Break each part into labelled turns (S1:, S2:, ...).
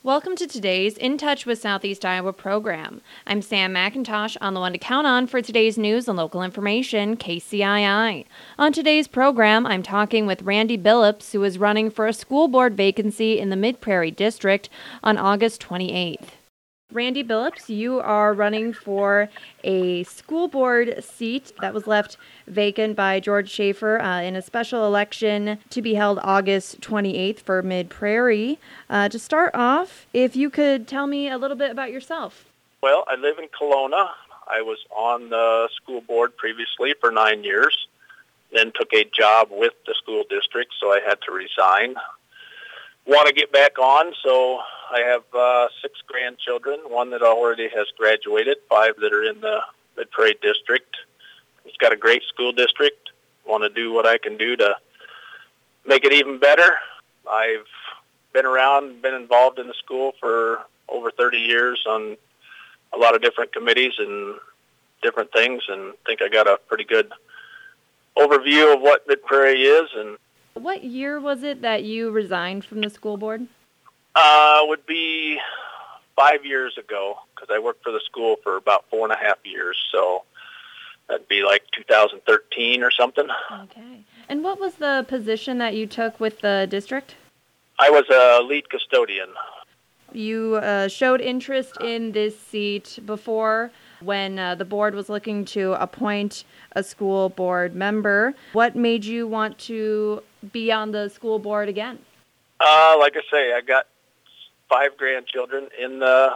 S1: Welcome to today's In Touch with Southeast Iowa program. I'm Sam McIntosh on the one to count on for today's news and local information, KCII. On today's program, I'm talking with Randy Billups, who is running for a school board vacancy in the Mid-Prairie District on August 28th. Randy Billups, you are running for a school board seat that was left vacant by George Schaefer in a special election to be held August 28th for Mid-Prairie. To start off, if you could tell me a little bit about yourself.
S2: Well, I live in Kelowna. I was on the school board previously for 9 years, then took a job with the school district, so I had to resign. Want to get back on, so I have 6 grandchildren, one that already has graduated, 5 that are in the Mid-Prairie District. It's got a great school district. Want to do what I can do to make it even better. I've been around, been involved in the school for over 30 years on a lot of different committees and different things, and think I got a pretty good overview of what Mid-Prairie is. And
S1: what year was it that you resigned from the school board?
S2: Would be 5 years ago, because I worked for the school for about 4.5 years, so that'd be like 2013 or something.
S1: Okay. And what was the position that you took with the district?
S2: I was a lead custodian.
S1: You showed interest in this seat before when the board was looking to appoint a school board member. What made you want to be on the school board again?
S2: Like I say, I got 5 grandchildren in the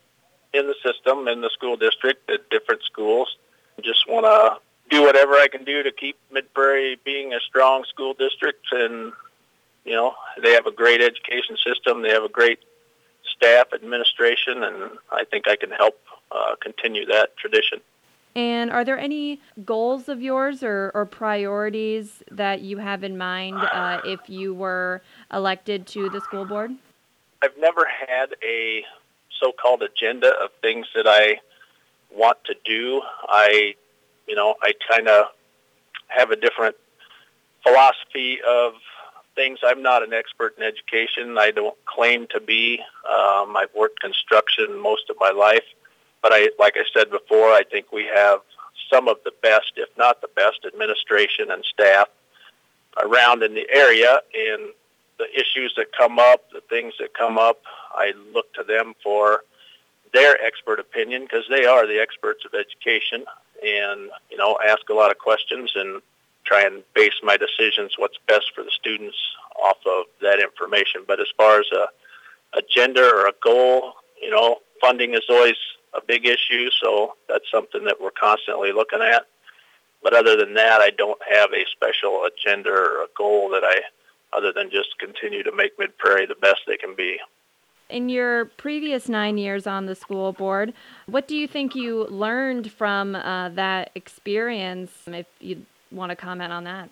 S2: system, in the school district, at different schools. Just want to do whatever I can do to keep Mid-Prairie being a strong school district. And, you know, they have a great education system. They have a great staff, administration, and I think I can help continue that tradition.
S1: And are there any goals of yours or priorities that you have in mind if you were elected to the school board?
S2: I've never had a so-called agenda of things that I want to do. I kind of have a different philosophy of things. I'm not an expert in education. I don't claim to be. I've worked construction most of my life. But like I said before, I think we have some of the best, if not the best, administration and staff around in the area. And the issues that come up, the things that come up, I look to them for their expert opinion, because they are the experts of education, and, you know, ask a lot of questions and try and base my decisions what's best for the students off of that information. But as far as a agenda or a goal, you know, funding is always a big issue, so that's something that we're constantly looking at. But other than that, I don't have a special agenda or a goal other than just continue to make Mid-Prairie the best they can be.
S1: In your previous 9 years on the school board, what do you think you learned from that experience, if you want to comment on that?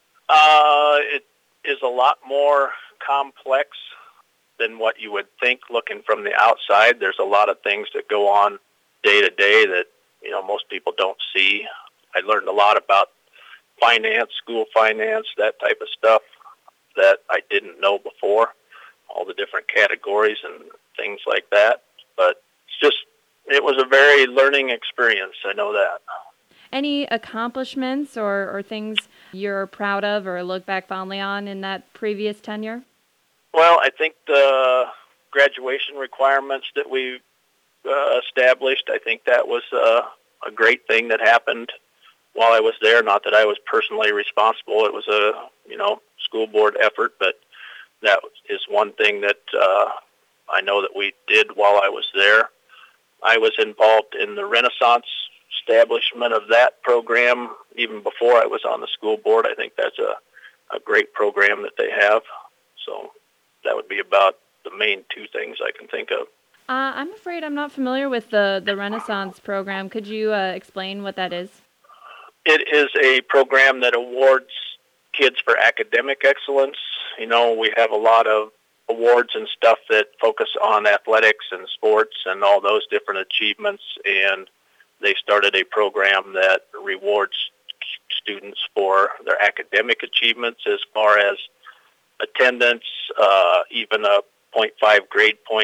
S2: It is a lot more complex than what you would think looking from the outside. There's a lot of things that go on day to day that, you know, most people don't see. I learned a lot about finance, school finance, that type of stuff that I didn't know before, all the different categories and things like that. But it was a very learning experience, I know that.
S1: Any accomplishments or things you're proud of or look back fondly on in that previous tenure?
S2: Well, I think the graduation requirements that we established, I think that was a great thing that happened while I was there. Not that I was personally responsible. It was a, school board effort, but that is one thing that I know that we did while I was there. I was involved in the Renaissance establishment of that program even before I was on the school board. I think that's a great program that they have. So that would be about the main 2 things I can think of.
S1: I'm afraid I'm not familiar with the Renaissance program. Could you explain what that is?
S2: It is a program that awards kids for academic excellence. You know, we have a lot of awards and stuff that focus on athletics and sports and all those different achievements, and they started a program that rewards students for their academic achievements as far as attendance, even a .5 grade point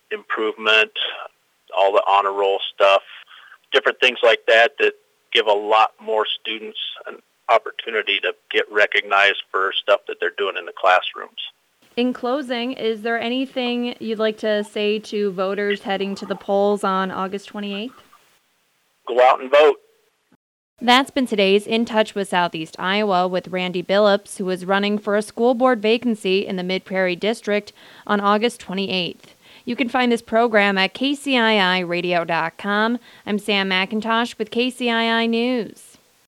S2: improvement, all the honor roll stuff, different things like that that give a lot more students an opportunity to get recognized for stuff that they're doing in the classrooms.
S1: In closing, is there anything you'd like to say to voters heading to the polls on August 28th?
S2: Go out and vote.
S1: That's been today's In Touch with Southeast Iowa with Randy Billups, who is running for a school board vacancy in the Mid-Prairie District on August 28th. You can find this program at kciiradio.com. I'm Sam McIntosh with KCII News.